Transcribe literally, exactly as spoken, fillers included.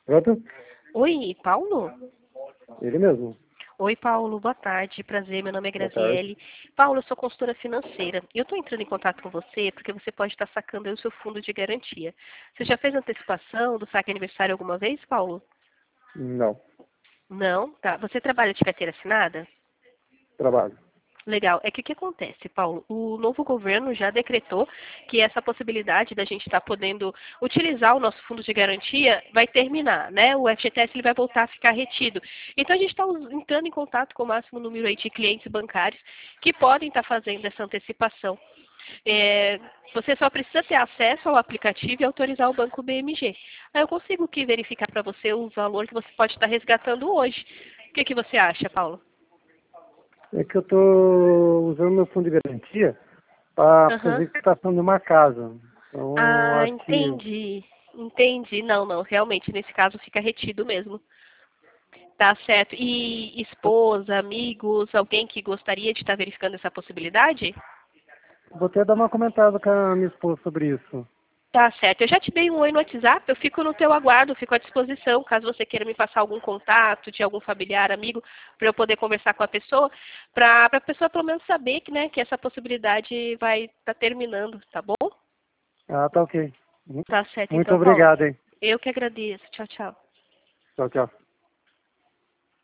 Pronto? Oi, Paulo? Ele mesmo. Oi, Paulo, boa tarde, prazer, meu nome é Boa tarde. Graziele. Paulo, eu sou consultora financeira e eu estou entrando em contato com você porque você pode estar sacando aí o seu fundo de garantia. Você já fez antecipação do saque aniversário alguma vez, Paulo? Não. Não? Tá. Você trabalha de carteira assinada? Trabalho. Legal. É que o que acontece, Paulo? O novo governo já decretou que essa possibilidade da gente estar podendo utilizar o nosso fundo de garantia vai terminar, né? O F G T S ele vai voltar a ficar retido. Então a gente está entrando em contato com o máximo número aí de clientes bancários que podem estar fazendo essa antecipação. É, você só precisa ter acesso ao aplicativo e autorizar o banco B M G. Aí eu consigo que verificar para você o valor que você pode estar resgatando hoje. O que, que você acha, Paulo? É que eu estou usando meu fundo de garantia para Aham. fazer quitação de uma casa. Então, Ah, acho que entendi. Entendi. Não, não. Realmente, nesse caso fica retido mesmo. Tá certo. E esposa, amigos, alguém que gostaria de estar verificando essa possibilidade? vou até dar uma comentada com a minha esposa sobre isso. Tá certo. Eu já te dei um oi no WhatsApp, eu fico no teu aguardo, fico à disposição, caso você queira me passar algum contato de algum familiar, amigo, para eu poder conversar com a pessoa, para a pessoa pelo menos saber que, né, que essa possibilidade vai estar tá terminando, tá bom? Ah, tá ok. Mu- Tá certo Muito então, Paulo. obrigado, hein? Eu que agradeço. Tchau, tchau. Tchau, tchau.